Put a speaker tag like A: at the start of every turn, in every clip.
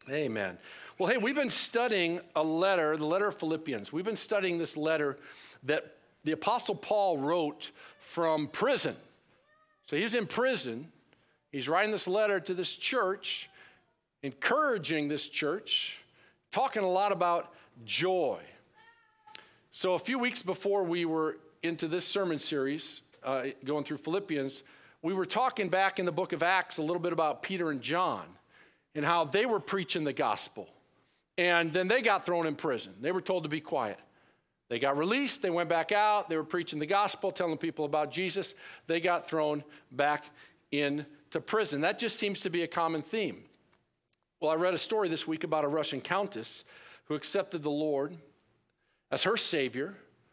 A: Amen. Well, hey, we've been studying the letter of Philippians. We've been studying this letter that the Apostle Paul wrote from prison. So he's in prison. He's writing this letter to this church, encouraging this church, talking a lot about joy. So a few weeks before we were into this sermon series, going through Philippians, we were talking back in the book of Acts a little bit about Peter and John and how they were preaching the gospel. And then they got thrown in prison. They were told to be quiet. They got released. They went back out. They were preaching the gospel, telling people about Jesus. They got thrown back into prison. That just seems to be a common theme. Well, I read a story this week about a Russian countess who accepted the Lord as her Savior.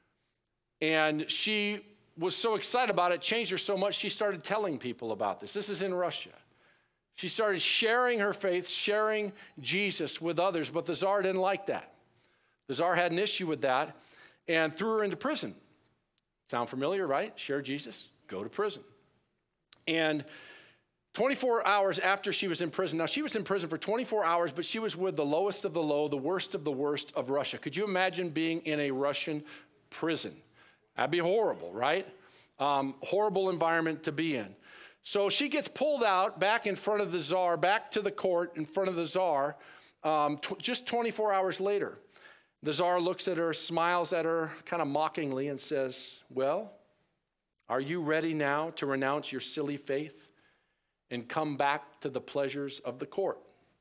A: And she was so excited about it, changed her so much, she started telling people about this. This is in Russia. She started sharing her faith, sharing Jesus with others, but the Tsar didn't like that. The Tsar had an issue with that and threw her into prison. Sound familiar, right? Share Jesus, go to prison. And 24 hours after she was in prison, now she was in prison for 24 hours, but she was with the lowest of the low, the worst of Russia. Could you imagine being in a Russian prison? That'd be horrible, right? Horrible environment to be in. So she gets pulled out back in front of the Tsar, back to the court in front of the Tsar, just 24 hours later. The Tsar looks at her, smiles at her kind of mockingly and says, well, are you ready now to renounce your silly faith and come back to the pleasures of the court?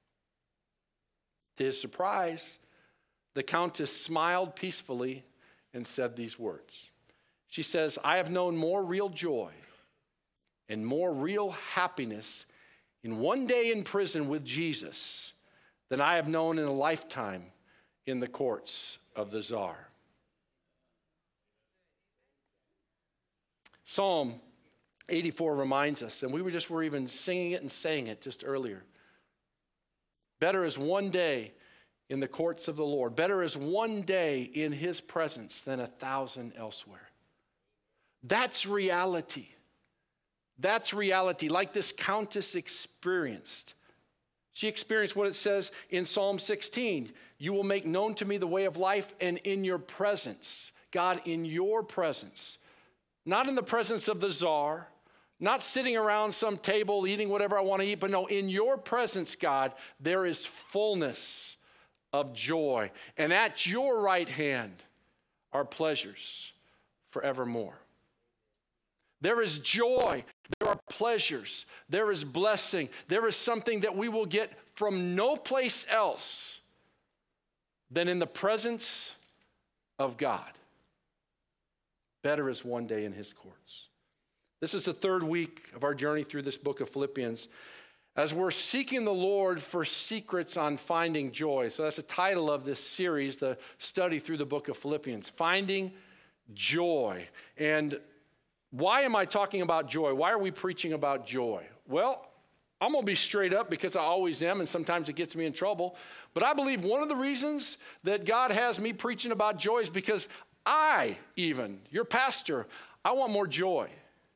A: To his surprise, the countess smiled peacefully and said these words. She says, I have known more real joy and more real happiness in one day in prison with Jesus than I have known in a lifetime in the courts of the Tsar. Psalm 84 reminds us, and we were even singing it and saying it just earlier. Better is one day in the courts of the Lord. Better is one day in his presence than 1,000 elsewhere. That's reality. That's reality, like this countess experienced. She experienced what it says in Psalm 16. You will make known to me the way of life, and in your presence, God, in your presence, not in the presence of the Tsar, not sitting around some table eating whatever I want to eat, but no, in your presence, God, there is fullness of joy. And at your right hand are pleasures forevermore. There is joy, there are pleasures, there is blessing, there is something that we will get from no place else than in the presence of God. Better is one day in his courts. This is the third week of our journey through this book of Philippians as we're seeking the Lord for secrets on finding joy. So that's the title of this series, the study through the book of Philippians, Finding Joy. And why am I talking about joy? Why are we preaching about joy? Well, I'm going to be straight up because I always am, and sometimes it gets me in trouble. But I believe one of the reasons that God has me preaching about joy is because your pastor, I want more joy.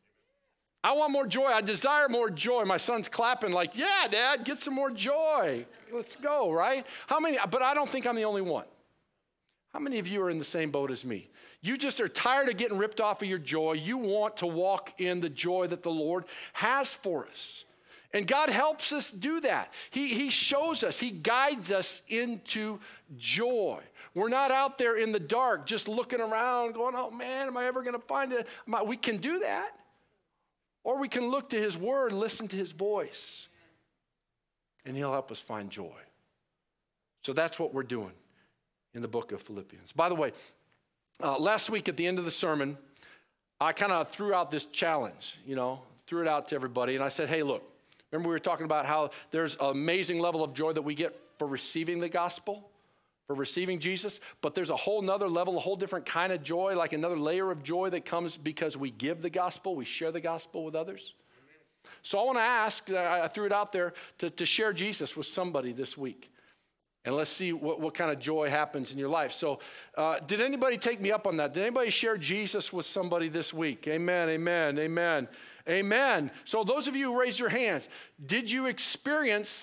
A: I want more joy. I desire more joy. My son's clapping like, yeah, Dad, get some more joy. Let's go, right? But I don't think I'm the only one. How many of you are in the same boat as me? You just are tired of getting ripped off of your joy. You want to walk in the joy that the Lord has for us. And God helps us do that. He shows us, he guides us into joy. We're not out there in the dark just looking around going, oh man, am I ever going to find it? We can do that. Or we can look to his word, listen to his voice, and he'll help us find joy. So that's what we're doing in the book of Philippians. By the way, last week at the end of the sermon, I kind of threw out this challenge, threw it out to everybody. And I said, hey, look, remember we were talking about how there's an amazing level of joy that we get for receiving the gospel, for receiving Jesus, but there's a whole nother level, a whole different kind of joy, like another layer of joy that comes because we give the gospel, we share the gospel with others. So I want to ask, I threw it out there to share Jesus with somebody this week. And let's see what kind of joy happens in your life. So did anybody take me up on that? Did anybody share Jesus with somebody this week? Amen, amen, amen, amen. So those of you who raised your hands, did you experience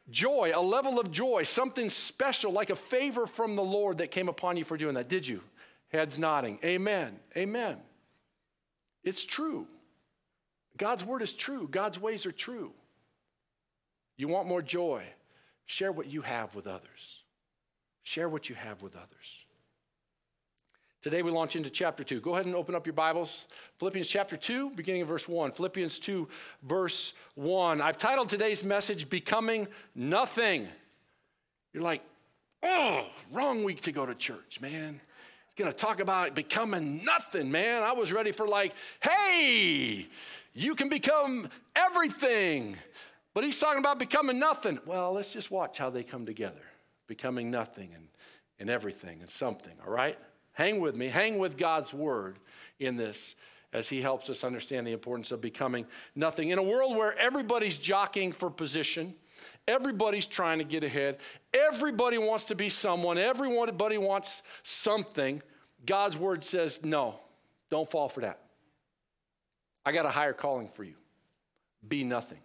A: Joy, a level of joy, something special, like a favor from the Lord that came upon you for doing that. Did you? Heads nodding. Amen. Amen. It's true. God's word is true. God's ways are true. You want more joy? Share what you have with others. Share what you have with others. Today we launch into chapter 2. Go ahead and open up your Bibles. Philippians chapter 2, beginning of verse 1. Philippians 2, verse 1. I've titled today's message, Becoming Nothing. You're like, oh, wrong week to go to church, man. He's going to talk about becoming nothing, man. I was ready for like, hey, you can become everything. But he's talking about becoming nothing. Well, let's just watch how they come together. Becoming nothing and everything and something, all right? Hang with me. Hang with God's word in this as he helps us understand the importance of becoming nothing. In a world where everybody's jockeying for position, everybody's trying to get ahead, everybody wants to be someone, everybody wants something, God's word says, no, don't fall for that. I got a higher calling for you. Be nothing.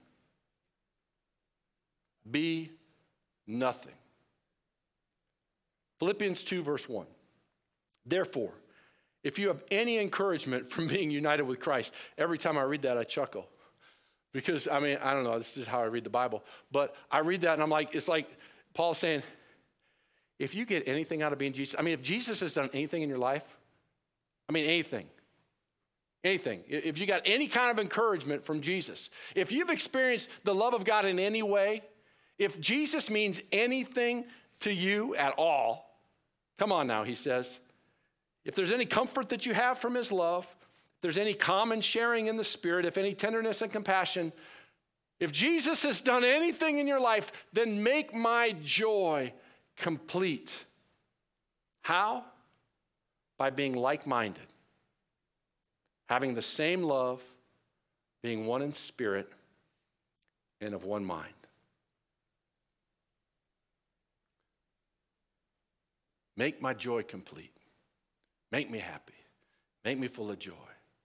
A: Be nothing. Philippians 2, verse 1. Therefore, if you have any encouragement from being united with Christ, every time I read that, I chuckle. Because, I don't know, this is how I read the Bible. But I read that and I'm like, it's like Paul saying, if you get anything out of being Jesus, if Jesus has done anything in your life, anything. If you got any kind of encouragement from Jesus, if you've experienced the love of God in any way, if Jesus means anything to you at all, come on now, he says, if there's any comfort that you have from his love, if there's any common sharing in the Spirit, if any tenderness and compassion, if Jesus has done anything in your life, then make my joy complete. How? By being like-minded, having the same love, being one in spirit, and of one mind. Make my joy complete. Make me happy. Make me full of joy.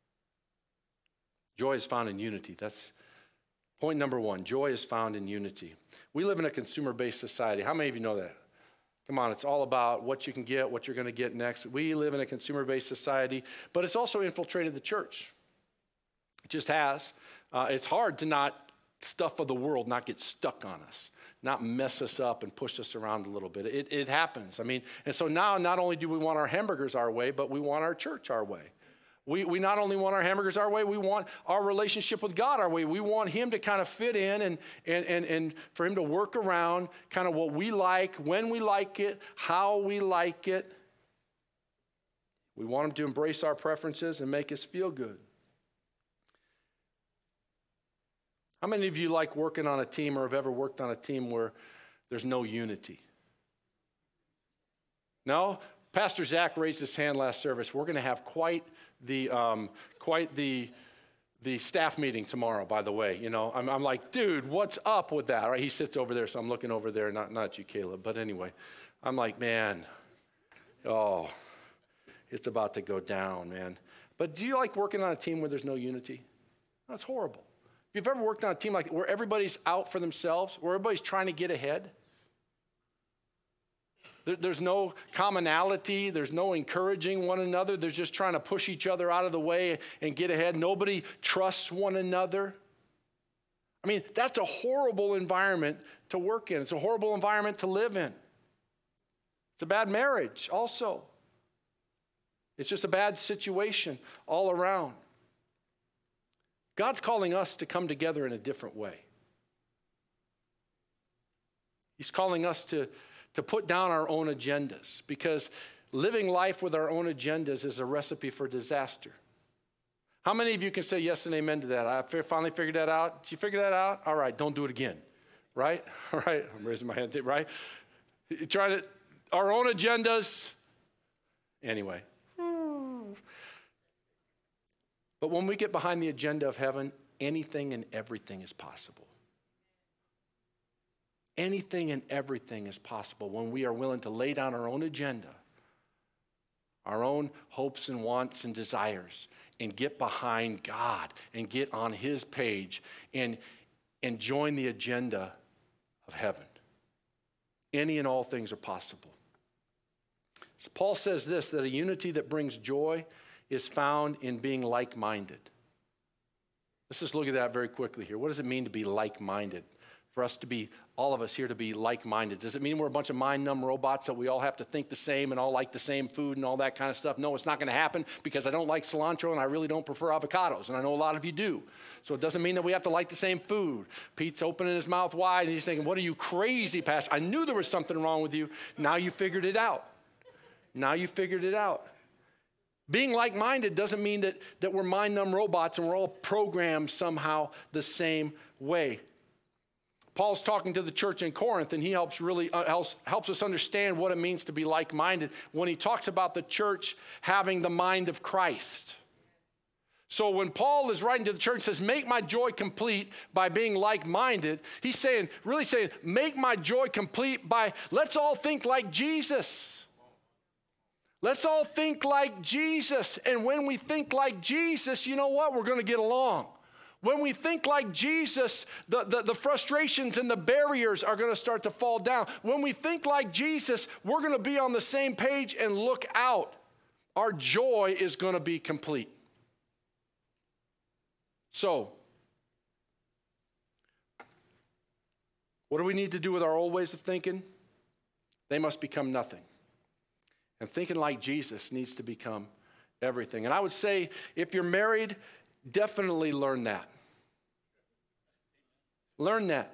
A: Joy is found in unity. That's point number one. Joy is found in unity. We live in a consumer-based society. How many of you know that? Come on, it's all about what you can get, what you're going to get next. We live in a consumer-based society, but it's also infiltrated the church. It just has. It's hard to not stuff of the world not get stuck on us, not mess us up and push us around a little bit. It happens. And so now not only do we want our hamburgers our way, but we want our church our way. We not only want our hamburgers our way, we want our relationship with God our way. We want him to kind of fit in and for him to work around kind of what we like, when we like it, how we like it. We want him to embrace our preferences and make us feel good. How many of you like working on a team or have ever worked on a team where there's no unity? No? Pastor Zach raised his hand last service. We're going to have quite the staff meeting tomorrow, by the way. I'm like, dude, what's up with that? Right? He sits over there, so I'm looking over there, not you, Caleb. But anyway, I'm like, man, it's about to go down, man. But do you like working on a team where there's no unity? That's horrible. If you've ever worked on a team like that, where everybody's out for themselves, where everybody's trying to get ahead, there's no commonality, there's no encouraging one another, they're just trying to push each other out of the way and get ahead. Nobody trusts one another. That's a horrible environment to work in. It's a horrible environment to live in. It's a bad marriage also. It's just a bad situation all around. God's calling us to come together in a different way. He's calling us to put down our own agendas, because living life with our own agendas is a recipe for disaster. How many of you can say yes and amen to that? I finally figured that out. Did you figure that out? All right, don't do it again, right? All right, I'm raising my hand, right? Our own agendas. Anyway. But when we get behind the agenda of heaven, anything and everything is possible. Anything and everything is possible when we are willing to lay down our own agenda, our own hopes and wants and desires, and get behind God and get on his page and join the agenda of heaven. any and all things are possible. So Paul says this, that a unity that brings joy is found in being like-minded. Let's just look at that very quickly here. What does it mean to be like-minded? For us to be, all of us here to be like-minded. Does it mean we're a bunch of mind-numb robots that we all have to think the same and all like the same food and all that kind of stuff? No, it's not going to happen because I don't like cilantro and I really don't prefer avocados. And I know a lot of you do. So it doesn't mean that we have to like the same food. Pete's opening his mouth wide and he's thinking, what are you crazy, Pastor? I knew there was something wrong with you. Now you figured it out. Now you figured it out. Being like-minded doesn't mean that we're mind-numb robots and we're all programmed somehow the same way. Paul's talking to the church in Corinth, and he helps us understand what it means to be like-minded when he talks about the church having the mind of Christ. So when Paul is writing to the church and says, make my joy complete by being like-minded, he's really saying, make my joy complete by, let's all think like Jesus. Let's all think like Jesus. And when we think like Jesus, you know what? We're going to get along. When we think like Jesus, the frustrations and the barriers are going to start to fall down. When we think like Jesus, we're going to be on the same page and look out. Our joy is going to be complete. So, what do we need to do with our old ways of thinking? They must become nothing. And thinking like Jesus needs to become everything. And I would say, if you're married, definitely learn that. Learn that.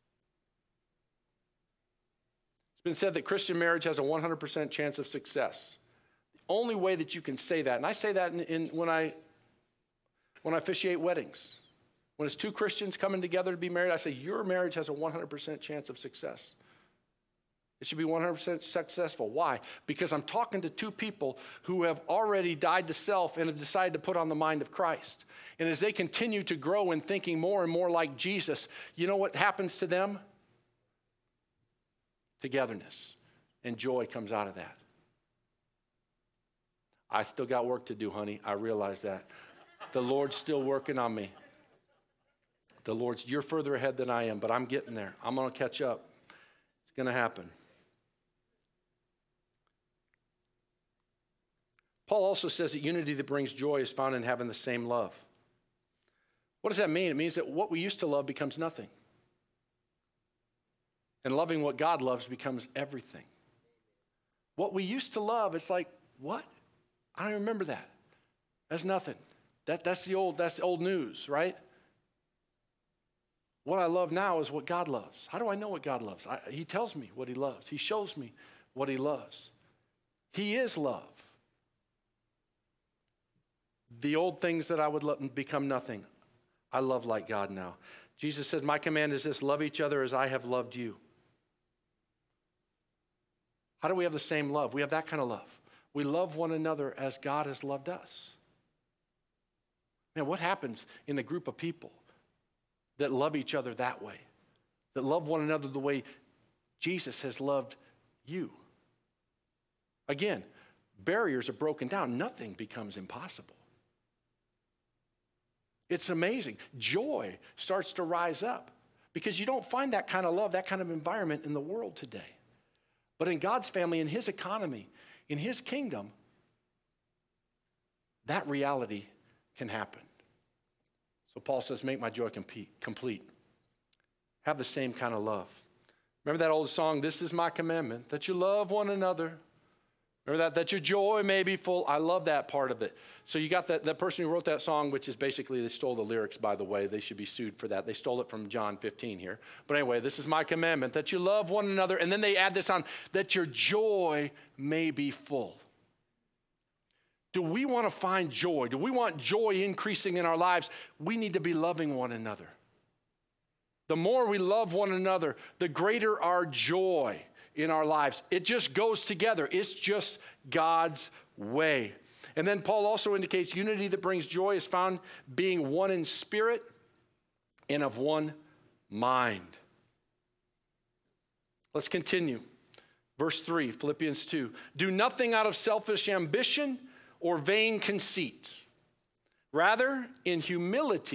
A: It's been said that Christian marriage has a 100% chance of success. The only way that you can say that, and I say that when I officiate weddings. When it's two Christians coming together to be married, I say, your marriage has a 100% chance of success. It should be 100% successful. Why? Because I'm talking to two people who have already died to self and have decided to put on the mind of Christ. And as they continue to grow in thinking more and more like Jesus, you know what happens to them? Togetherness and joy comes out of that. I still got work to do, honey. I realize that. The Lord's still working on me. You're further ahead than I am, but I'm getting there. I'm going to catch up. It's going to happen. Paul also says that unity that brings joy is found in having the same love. What does that mean? It means that what we used to love becomes nothing. And loving what God loves becomes everything. What we used to love, it's like, what? I don't remember that. That's nothing. That's old news, right? What I love now is what God loves. How do I know what God loves? He tells me what he loves. He shows me what he loves. He is love. The old things that I would love become nothing. I love like God now. Jesus said, my command is this, love each other as I have loved you. How do we have the same love? We have that kind of love. We love one another as God has loved us. Man, what happens in a group of people that love each other that way? That love one another the way Jesus has loved you? Again, barriers are broken down. Nothing becomes impossible. It's amazing. Joy starts to rise up because you don't find that kind of love, that kind of environment in the world today. But in God's family, in his economy, in his kingdom, that reality can happen. So Paul says, make my joy complete. Have the same kind of love. Remember that old song, this is my commandment, that you love one another. Remember that your joy may be full. I love that part of it. So you got that person who wrote that song, which is basically, they stole the lyrics, by the way. They should be sued for that. They stole it from John 15 here. But anyway, this is my commandment, that you love one another. And then they add this on, that your joy may be full. Do we want to find joy? Do we want joy increasing in our lives? We need to be loving one another. The more we love one another, the greater our joy in our lives. It just goes together. It's just God's way. And then Paul also indicates unity that brings joy is found being one in spirit and of one mind. Let's continue. Verse 3, Philippians 2. Do nothing out of selfish ambition or vain conceit. Rather, in humility,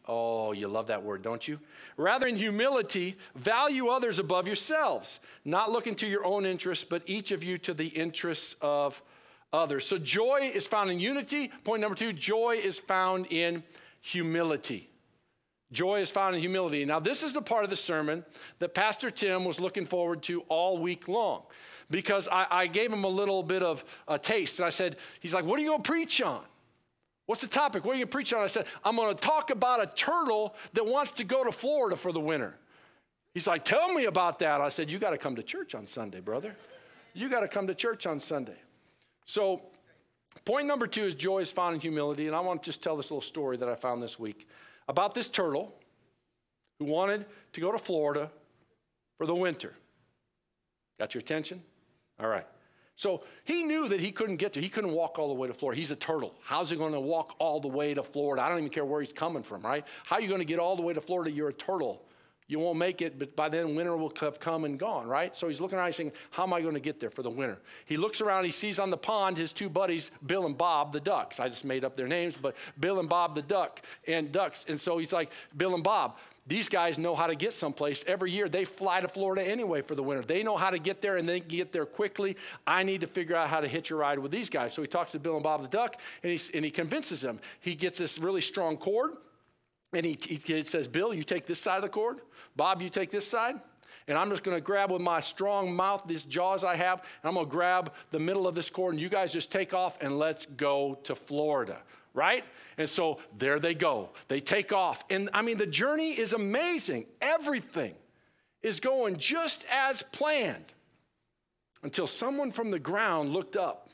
A: Oh, you love that word, don't you? Rather, in humility, value others above yourselves, not looking to your own interests, but each of you to the interests of others. So joy is found in unity. Point number 2, joy is found in humility. Joy is found in humility. Now, this is the part of the sermon that Pastor Tim was looking forward to all week long, because I gave him a little bit of a taste. And I said, he's like, what are you going to preach on? What's the topic? What are you going to preach on? I said, I'm going to talk about a turtle that wants to go to Florida for the winter. He's like, tell me about that. I said, you got to come to church on Sunday, brother. You got to come to church on Sunday. So point number 2 is joy is found in humility. And I want to just tell this little story that I found this week about this turtle who wanted to go to Florida for the winter. Got your attention? All right. So he knew that he couldn't get there. He couldn't walk all the way to Florida. He's a turtle. How's he going to walk all the way to Florida? I don't even care where he's coming from, right? How are you going to get all the way to Florida? You're a turtle. You won't make it, but by then winter will have come and gone, right? So he's looking around, he's saying, how am I going to get there for the winter? He looks around, he sees on the pond his 2 buddies, Bill and Bob the ducks. I just made up their names, but Bill and Bob the ducks. And so he's like, Bill and Bob, these guys know how to get someplace. Every year they fly to Florida anyway for the winter. They know how to get there and they can get there quickly. I need to figure out how to hitch a ride with these guys. So he talks to Bill and Bob the duck and he convinces them. He gets this really strong cord and he says, Bill, you take this side of the cord. Bob, you take this side. And I'm just going to grab with my strong mouth, these jaws I have, and I'm going to grab the middle of this cord and you guys just take off and let's go to Florida. Right? And so there they go. They take off. And I mean, the journey is amazing. Everything is going just as planned until someone from the ground looked up,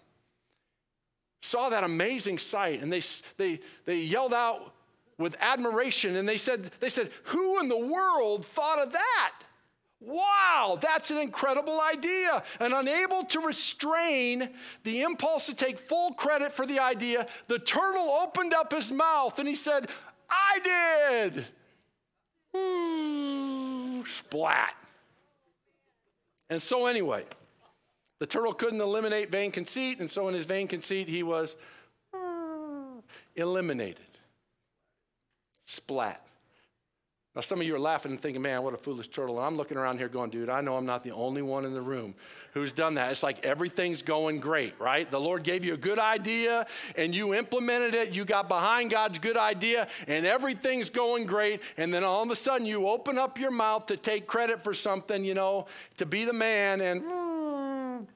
A: saw that amazing sight, and they yelled out with admiration, and they said, who in the world thought of that? Wow, that's an incredible idea. And unable to restrain the impulse to take full credit for the idea, the turtle opened up his mouth and he said, I did. Splat. And so anyway, the turtle couldn't eliminate vain conceit, and so in his vain conceit, he was eliminated. Splat. Now, some of you are laughing and thinking, man, what a foolish turtle. And I'm looking around here going, dude, I know I'm not the only one in the room who's done that. It's like everything's going great, right? The Lord gave you a good idea and you implemented it. You got behind God's good idea and everything's going great. And then all of a sudden you open up your mouth to take credit for something, to be the man, and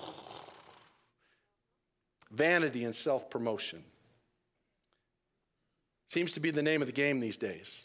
A: vanity and self-promotion seems to be the name of the game these days.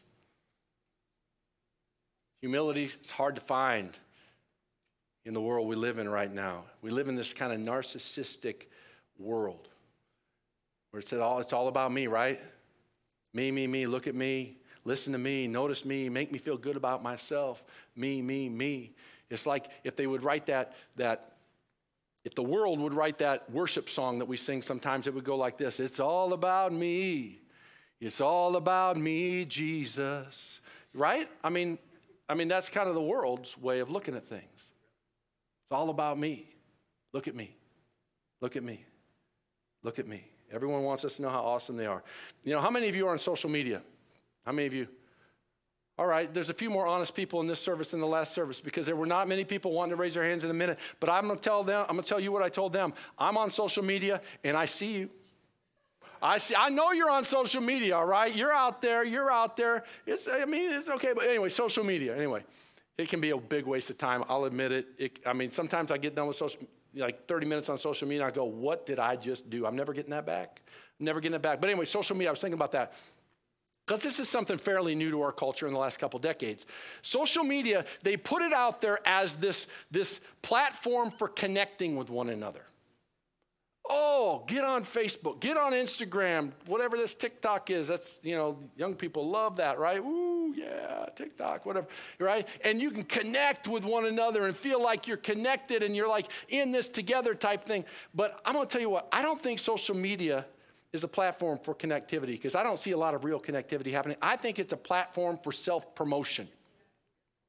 A: Humility is hard to find in the world we live in right now. We live in this kind of narcissistic world where it's all about me, right? Me, look at me, listen to me, notice me, make me feel good about myself, me. It's like if they would write that if the world would write that worship song that we sing sometimes, it would go like this. It's all about me. It's all about me, Jesus. Right? I mean, that's kind of the world's way of looking at things. It's all about me. Look at me. Look at me. Look at me. Everyone wants us to know how awesome they are. How many of you are on social media? How many of you? All right, there's a few more honest people in this service than the last service because there were not many people wanting to raise their hands in a minute. But I'm going to tell you what I told them. I'm on social media and I see you. I know you're on social media, all right? You're out there. It's okay. But anyway, social media. Anyway, it can be a big waste of time. I'll admit it. Sometimes I get done with like 30 minutes on social media, and I go, what did I just do? I'm never getting that back. But anyway, social media, I was thinking about that. Because this is something fairly new to our culture in the last couple decades. Social media, they put it out there as this platform for connecting with one another. Oh, get on Facebook, get on Instagram, whatever this TikTok is. That's, young people love that, right? Ooh, yeah, TikTok, whatever, right? And you can connect with one another and feel like you're connected and you're like in this together type thing. But I'm going to tell you what, I don't think social media is a platform for connectivity because I don't see a lot of real connectivity happening. I think it's a platform for self-promotion.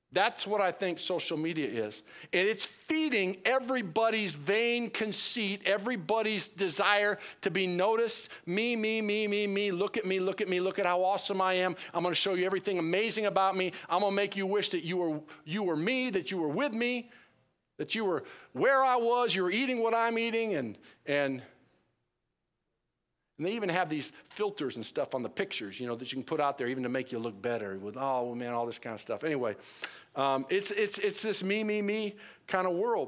A: That's what I think social media is. And it's feeding everybody's vain conceit, everybody's desire to be noticed. Me, me, me, me, me. Look at me, look at me. Look at how awesome I am. I'm going to show you everything amazing about me. I'm going to make you wish that you were me, that you were with me, that you were where I was, you were eating what I'm eating. And they even have these filters and stuff on the pictures, that you can put out there even to make you look better with, oh, man, all this kind of stuff. Anyway, it's this me, me, me kind of world.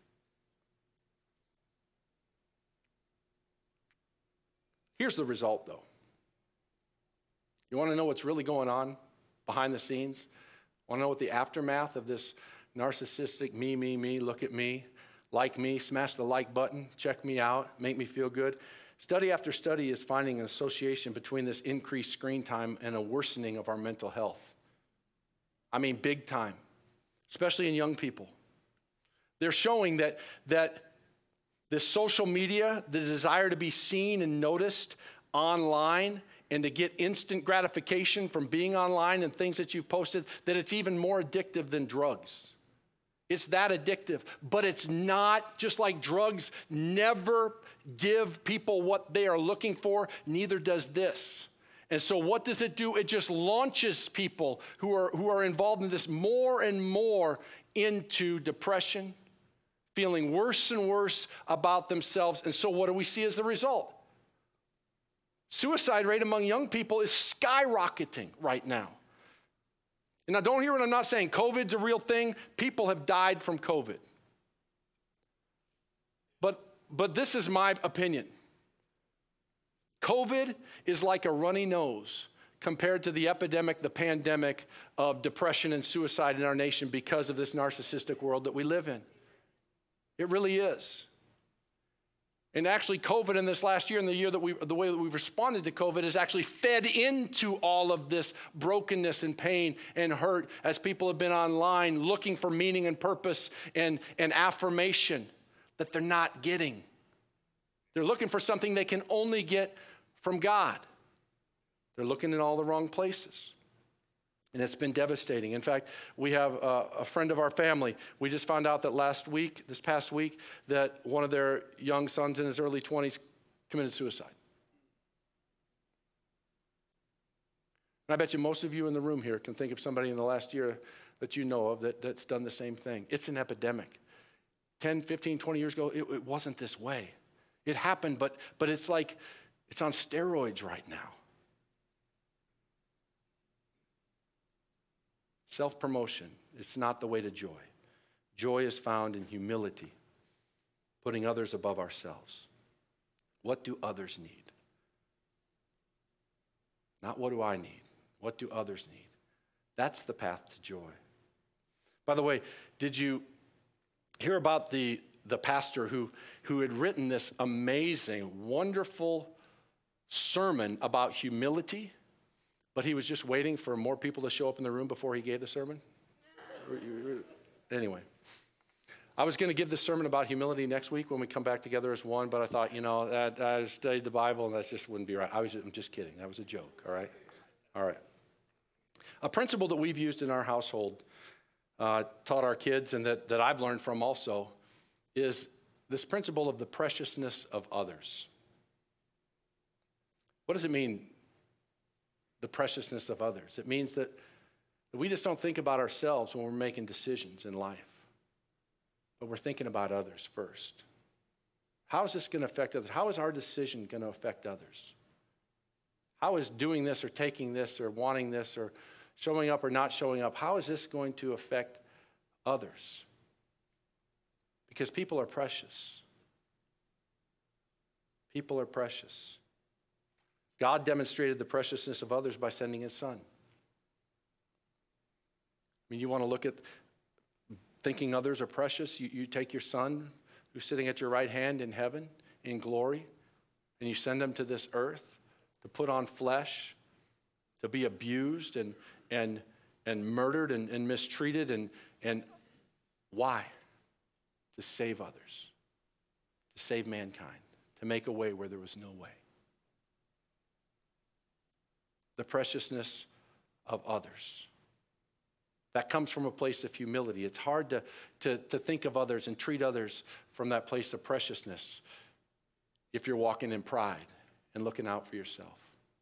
A: Here's the result, though. You want to know what's really going on behind the scenes? Want to know what the aftermath of this narcissistic me, me, me, look at me, like me, smash the like button, check me out, make me feel good? Study after study is finding an association between this increased screen time and a worsening of our mental health. I mean, big time, especially in young people. They're showing that this social media, the desire to be seen and noticed online and to get instant gratification from being online and things that you've posted, that it's even more addictive than drugs. It's that addictive, but it's not, just like drugs never give people what they are looking for, neither does this. And so what does it do? It just launches people who are involved in this more and more into depression, feeling worse and worse about themselves. And so what do we see as the result? Suicide rate among young people is skyrocketing right now. And now don't hear what I'm not saying. COVID's a real thing. People have died from COVID. But this is my opinion. COVID is like a runny nose compared to the epidemic, the pandemic of depression and suicide in our nation because of this narcissistic world that we live in. It really is. And actually, COVID in this last year and the way that we've responded to COVID has actually fed into all of this brokenness and pain and hurt as people have been online looking for meaning and purpose and affirmation that they're not getting. They're looking for something they can only get from God. They're looking in all the wrong places. And it's been devastating. In fact, we have a friend of our family. We just found out that this past week, that one of their young sons in his early 20s committed suicide. And I bet you most of you in the room here can think of somebody in the last year that you know of that's done the same thing. It's an epidemic. 10, 15, 20 years ago, it wasn't this way. It happened, but it's like it's on steroids right now. Self-promotion, it's not the way to joy. Joy is found in humility, putting others above ourselves. What do others need? Not what do I need? What do others need? That's the path to joy. By the way, did you hear about the pastor who had written this amazing, wonderful sermon about humility? But he was just waiting for more people to show up in the room before he gave the sermon? Anyway, I was going to give the sermon about humility next week when we come back together as one, but I thought, I studied the Bible and that just wouldn't be right. I'm just kidding. That was a joke, all right? All right. A principle that we've used in our household, taught our kids, and that I've learned from also, is this principle of the preciousness of others. What does it mean? The preciousness of others. It means that we just don't think about ourselves when we're making decisions in life, but we're thinking about others first. How is this going to affect others? How is our decision going to affect others? How is doing this or taking this or wanting this or showing up or not showing up, how is this going to affect others? Because people are precious. People are precious. God demonstrated the preciousness of others by sending his son. I mean, you want to look at thinking others are precious? You take your son who's sitting at your right hand in heaven in glory, and you send him to this earth to put on flesh, to be abused and murdered and mistreated. And why? To save others, to save mankind, to make a way where there was no way. The preciousness of others. That comes from a place of humility. It's hard to think of others and treat others from that place of preciousness if you're walking in pride and looking out for yourself.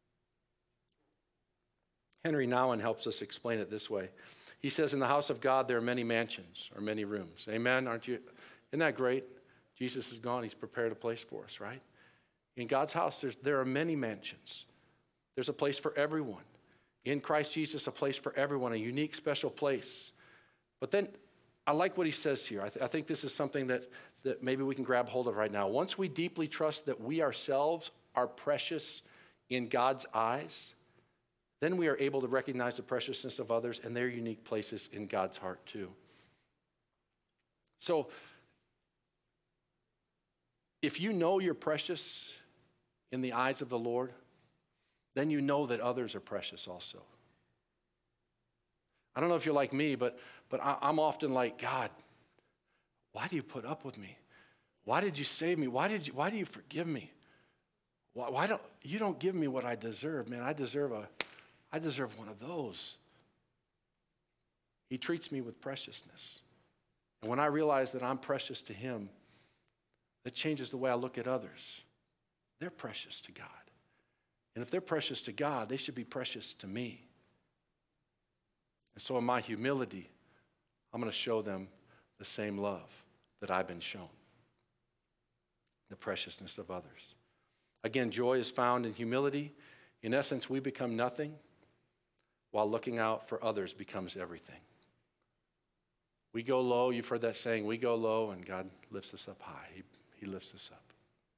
A: Henry Nouwen helps us explain it this way. He says, in the house of God, there are many mansions or many rooms. Amen? Isn't that great? Jesus is gone. He's prepared a place for us, right? In God's house, there are many mansions. There's a place for everyone. In Christ Jesus, a place for everyone, a unique, special place. But then I like what he says here. I think this is something that maybe we can grab hold of right now. Once we deeply trust that we ourselves are precious in God's eyes, then we are able to recognize the preciousness of others and their unique places in God's heart too. So, if you know you're precious in the eyes of the Lord, then you know that others are precious also. I don't know if you're like me, but I'm often like, God, why do you put up with me? Why did you save me? Why do you forgive me? Why don't you give me what I deserve, man? I deserve one of those. He treats me with preciousness. And when I realize that I'm precious to him, that changes the way I look at others. They're precious to God. And if they're precious to God, they should be precious to me. And so in my humility, I'm going to show them the same love that I've been shown. The preciousness of others. Again, joy is found in humility. In essence, we become nothing, while looking out for others becomes everything. We go low. You've heard that saying, we go low and God lifts us up high. He lifts us up.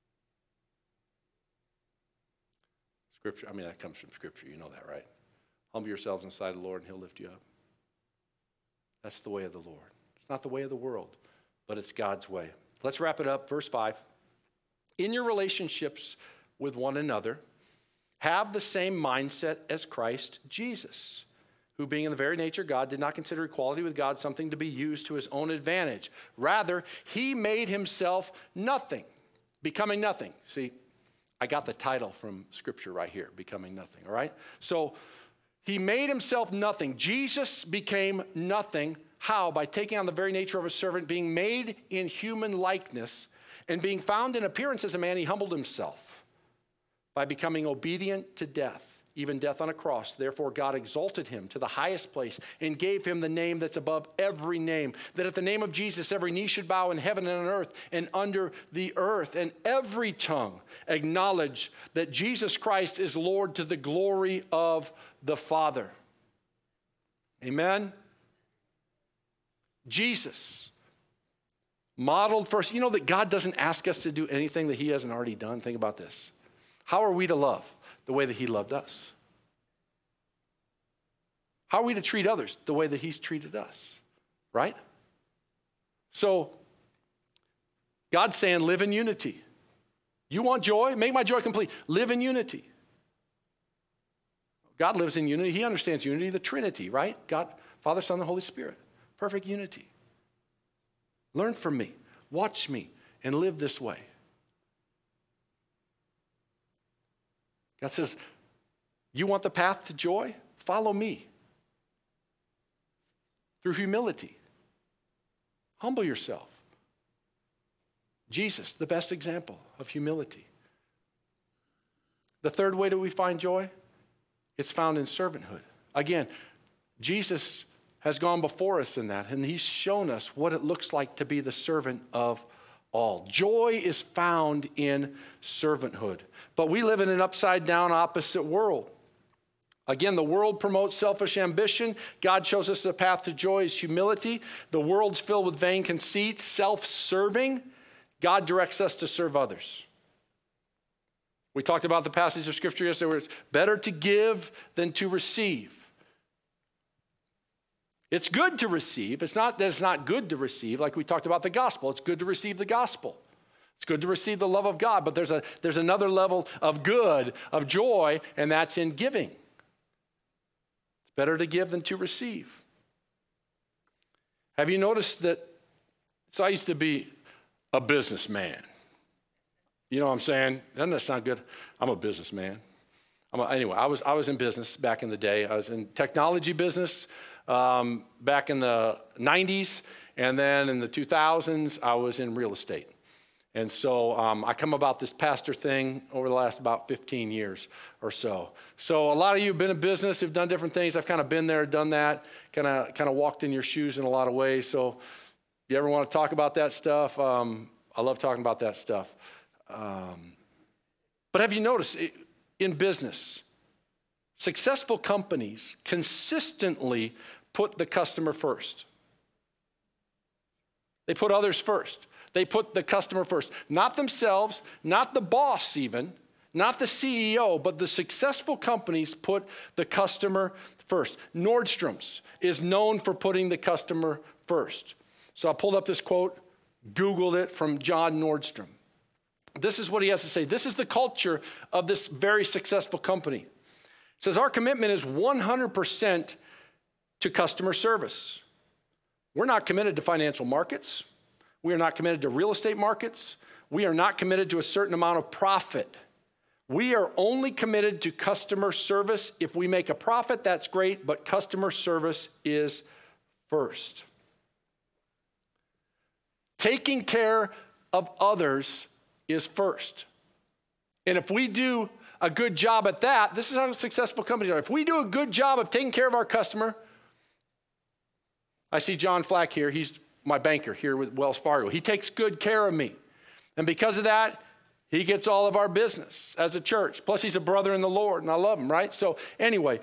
A: Scripture, that comes from Scripture. You know that, right? Humble yourselves inside the Lord and he'll lift you up. That's the way of the Lord. It's not the way of the world, but it's God's way. Let's wrap it up. Verse 5. In your relationships with one another, have the same mindset as Christ Jesus, who being in the very nature God did not consider equality with God something to be used to his own advantage. Rather, he made himself nothing, becoming nothing. See, I got the title from Scripture right here, becoming nothing, all right? So he made himself nothing. Jesus became nothing. How? By taking on the very nature of a servant, being made in human likeness, and being found in appearance as a man, he humbled himself by becoming obedient to death, even death on a cross. Therefore, God exalted him to the highest place and gave him the name that's above every name, that at the name of Jesus, every knee should bow in heaven and on earth and under the earth, and every tongue acknowledge that Jesus Christ is Lord to the glory of the Father. Amen? Jesus modeled first. You know that God doesn't ask us to do anything that he hasn't already done? Think about this. How are we to love? The way that he loved us. How are we to treat others? The way that he's treated us, right? So, God's saying live in unity. You want joy? Make my joy complete. Live in unity. God lives in unity. He understands unity, the Trinity, right? God, Father, Son, and Holy Spirit. Perfect unity. Learn from me. Watch me and live this way. God says, you want the path to joy? Follow me. Through humility. Humble yourself. Jesus, the best example of humility. The third way that we find joy, it's found in servanthood. Again, Jesus has gone before us in that, and he's shown us what it looks like to be the servant of all. Joy is found in servanthood. But we live in an upside-down, opposite world. Again, the world promotes selfish ambition. God shows us the path to joy is humility. The world's filled with vain conceit, self-serving. God directs us to serve others. We talked about the passage of Scripture yesterday where it's better to give than to receive. It's good to receive. It's not that it's not good to receive, like we talked about the gospel. It's good to receive the gospel. It's good to receive the love of God, but there's another level of good, of joy, and that's in giving. It's better to give than to receive. Have you noticed that? So I used to be a businessman. You know what I'm saying? Doesn't that sound good? I'm a businessman. Anyway, I was in business back in the day. I was in technology business. back in the 90s. And then in the 2000s, I was in real estate. And so I come about this pastor thing over the last about 15 years or so. So a lot of you have been in business, have done different things. I've kind of been there, done that, kind of walked in your shoes in a lot of ways. So if you ever want to talk about that stuff, I love talking about that stuff. But have you noticed in business, successful companies consistently put the customer first. They put others first. They put the customer first. Not themselves, not the boss even, not the CEO, but the successful companies put the customer first. Nordstrom's is known for putting the customer first. So I pulled up this quote, Googled it from John Nordstrom. This is what he has to say. This is the culture of this very successful company. It says, our commitment is 100% to customer service. We're not committed to financial markets. We are not committed to real estate markets. We are not committed to a certain amount of profit. We are only committed to customer service. If we make a profit, that's great, but customer service is first. Taking care of others is first. And if we do a good job at that, this is how successful companies are. If we do a good job of taking care of our customer, I see John Flack here. He's my banker here with Wells Fargo. He takes good care of me. And because of that, he gets all of our business as a church. Plus, he's a brother in the Lord, and I love him, right? So anyway,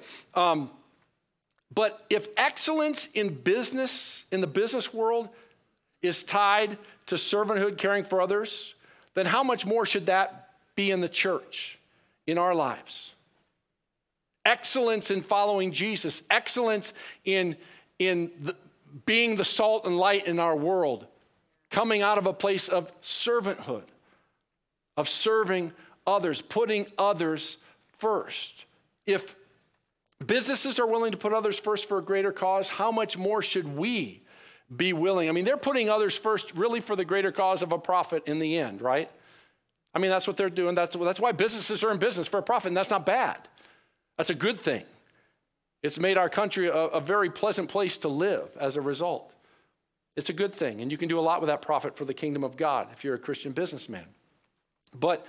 A: but if excellence in business, in the business world, is tied to servanthood, caring for others, then how much more should that be in the church, in our lives? Excellence in following Jesus, excellence in being the salt and light in our world, coming out of a place of servanthood, of serving others, putting others first. If businesses are willing to put others first for a greater cause, how much more should we be willing? I mean, they're putting others first really for the greater cause of a profit in the end, right? I mean, that's what they're doing. That's why businesses are in business, for a profit, and that's not bad. That's a good thing. It's made our country a very pleasant place to live as a result. It's a good thing, and you can do a lot with that profit for the kingdom of God if you're a Christian businessman. But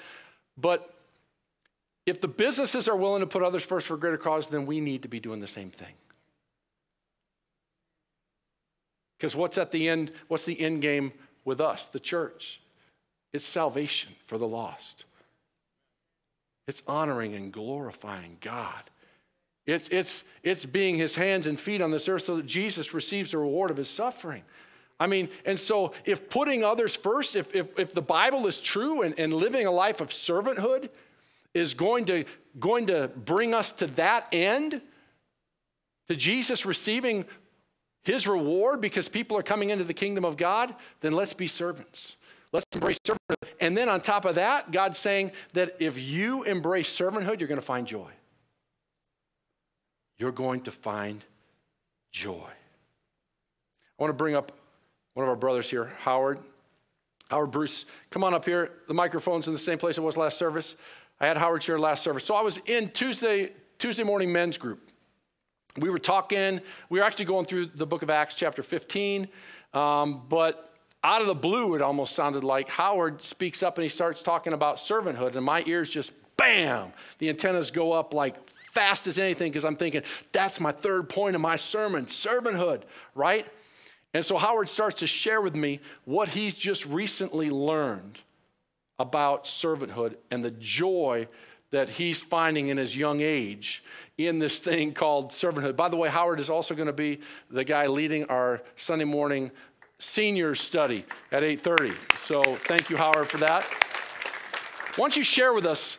A: if the businesses are willing to put others first for a greater cause, then we need to be doing the same thing. Because what's at the end? What's the end game with us, the church? It's salvation for the lost. It's honoring and glorifying God. It's being his hands and feet on this earth so that Jesus receives the reward of his suffering. I mean, and so if putting others first, if the Bible is true and living a life of servanthood is going to bring us to that end, to Jesus receiving his reward because people are coming into the kingdom of God, then let's be servants. Let's embrace servanthood. And then on top of that, God's saying that if you embrace servanthood, you're going to find joy. You're going to find joy. I want to bring up one of our brothers here, Howard. Howard Bruce, come on up here. The microphone's in the same place it was last service. I had Howard here last service. So I was in Tuesday morning men's group. We were talking. We were actually going through the book of Acts chapter 15. But out of the blue, it almost sounded like Howard speaks up and he starts talking about servanthood. And my ears just, bam, the antennas go up like fast as anything because I'm thinking, that's my third point of my sermon, servanthood, right? And so Howard starts to share with me what he's just recently learned about servanthood and the joy that he's finding in his young age in this thing called servanthood. By the way, Howard is also going to be the guy leading our Sunday morning senior study at 8:30. So thank you, Howard, for that. Why don't you share with us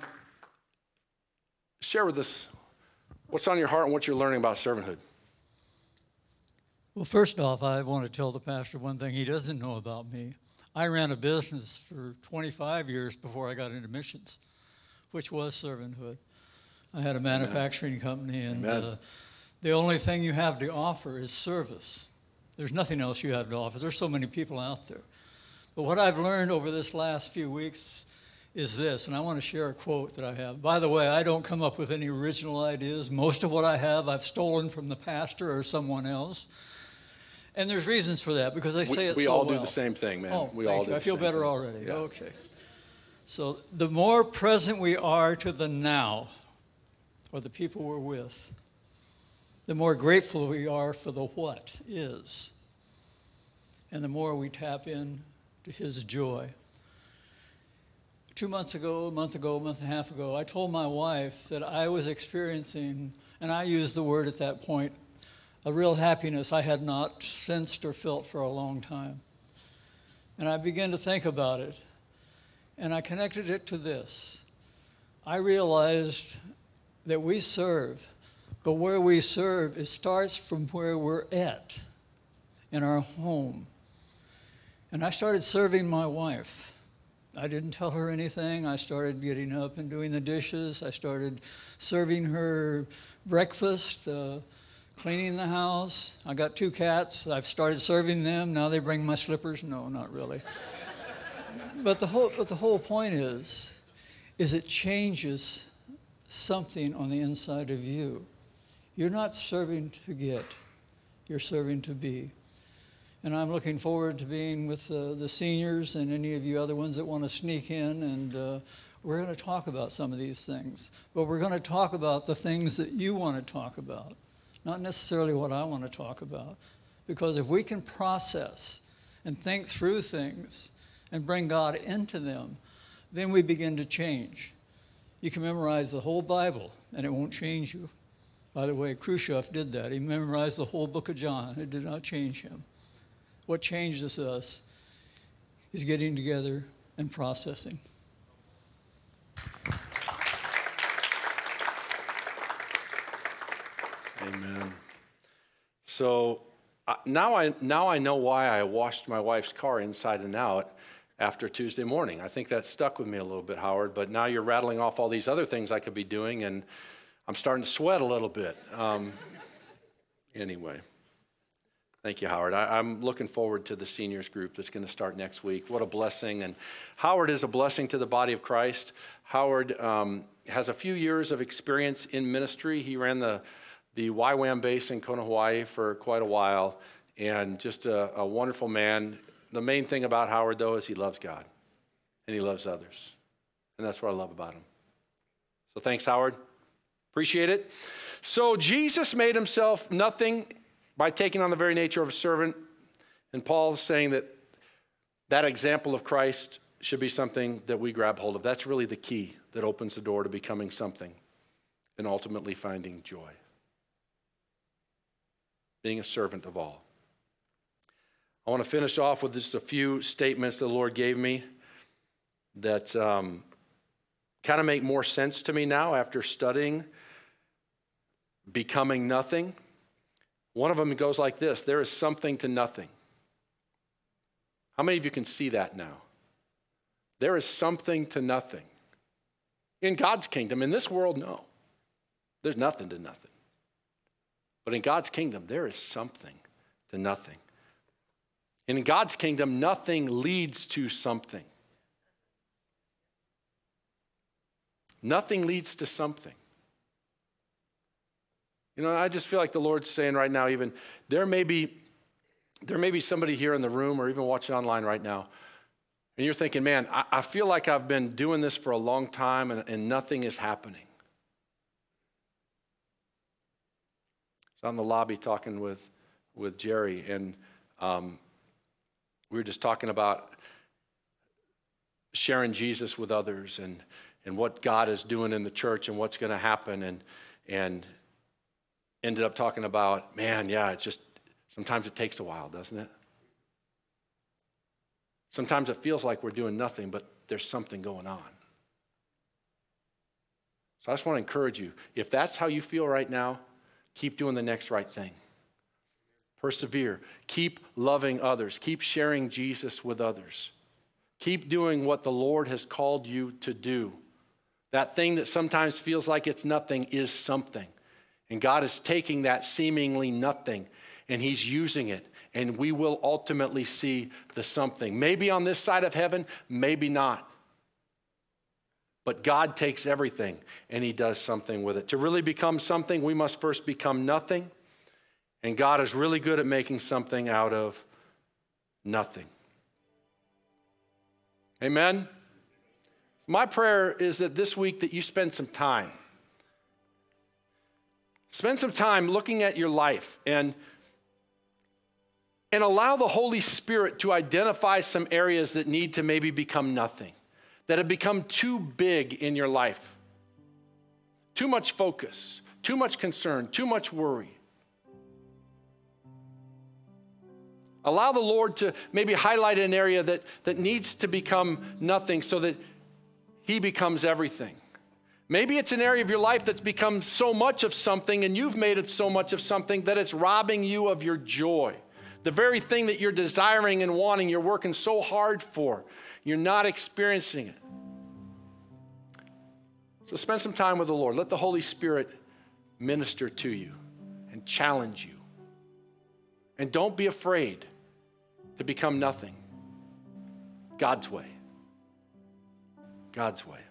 A: what's on your heart and what you're learning about servanthood.
B: Well, first off, I want to tell the pastor one thing he doesn't know about me. I ran a business for 25 years before I got into missions, which was servanthood. I had a manufacturing company, and the only thing you have to offer is service. There's nothing else you have to offer. There's so many people out there. But what I've learned over this last few weeks is this, and I want to share a quote that I have. By the way, I don't come up with any original ideas. Most of what I have, I've stolen from the pastor or someone else. And there's reasons for that, because I say it so well.
A: We all do the same thing, man.
B: Oh,
A: we all
B: thank you. I feel better already.
A: Yeah.
B: Okay. So the more present we are to the now, or the people we're with, the more grateful we are for the what is, and the more we tap in to his joy. 2 months ago, a month and a half ago, I told my wife that I was experiencing, and I used the word at that point, a real happiness I had not sensed or felt for a long time. And I began to think about it, and I connected it to this. I realized that we serve, but where we serve, it starts from where we're at, in our home. And I started serving my wife. I didn't tell her anything. I started getting up and doing the dishes. I started serving her breakfast, cleaning the house. I got 2 cats. I've started serving them. Now they bring my slippers. No, not really. But the whole point is it changes something on the inside of you. You're not serving to get. You're serving to be. And I'm looking forward to being with the seniors and any of you other ones that want to sneak in. And we're going to talk about some of these things. But we're going to talk about the things that you want to talk about, not necessarily what I want to talk about. Because if we can process and think through things and bring God into them, then we begin to change. You can memorize the whole Bible, and it won't change you. By the way, Khrushchev did that. He memorized the whole book of John. It did not change him. What changes us is getting together and processing.
A: Amen. So now I know why I washed my wife's car inside and out after Tuesday morning. I think that stuck with me a little bit, Howard, but now you're rattling off all these other things I could be doing, and I'm starting to sweat a little bit. Anyway. Thank you, Howard. I'm looking forward to the seniors group that's going to start next week. What a blessing. And Howard is a blessing to the body of Christ. Howard has a few years of experience in ministry. He ran the YWAM base in Kona, Hawaii for quite a while, and just a wonderful man. The main thing about Howard, though, is he loves God, and he loves others. And that's what I love about him. So thanks, Howard. Appreciate it. So Jesus made himself nothing by taking on the very nature of a servant. And Paul is saying that example of Christ should be something that we grab hold of. That's really the key that opens the door to becoming something and ultimately finding joy. Being a servant of all. I want to finish off with just a few statements the Lord gave me that kind of make more sense to me now after studying becoming nothing. One of them goes like this: there is something to nothing. How many of you can see that now? There is something to nothing. In God's kingdom, in this world, no. There's nothing to nothing. But in God's kingdom, there is something to nothing. And in God's kingdom, nothing leads to something. Nothing leads to something. You know, I just feel like the Lord's saying right now, even there may be somebody here in the room or even watching online right now, and you're thinking, man, I feel like I've been doing this for a long time and nothing is happening. So I'm in the lobby talking with Jerry, and we were just talking about sharing Jesus with others and what God is doing in the church and what's going to happen, and ended up talking about, man, yeah, it's just, sometimes it takes a while, doesn't it? Sometimes it feels like we're doing nothing, but there's something going on. So I just want to encourage you, if that's how you feel right now, keep doing the next right thing. Persevere. Keep loving others. Keep sharing Jesus with others. Keep doing what the Lord has called you to do. That thing that sometimes feels like it's nothing is something. And God is taking that seemingly nothing and he's using it. And we will ultimately see the something. Maybe on this side of heaven, maybe not. But God takes everything and he does something with it. To really become something, we must first become nothing. And God is really good at making something out of nothing. Amen? My prayer is that this week that you spend some time. Spend some time looking at your life and allow the Holy Spirit to identify some areas that need to maybe become nothing, that have become too big in your life. Too much focus, too much concern, too much worry. Allow the Lord to maybe highlight an area that needs to become nothing so that he becomes everything. Maybe it's an area of your life that's become so much of something and you've made it so much of something that it's robbing you of your joy. The very thing that you're desiring and wanting, you're working so hard for. You're not experiencing it. So spend some time with the Lord. Let the Holy Spirit minister to you and challenge you. And don't be afraid to become nothing. God's way. God's way.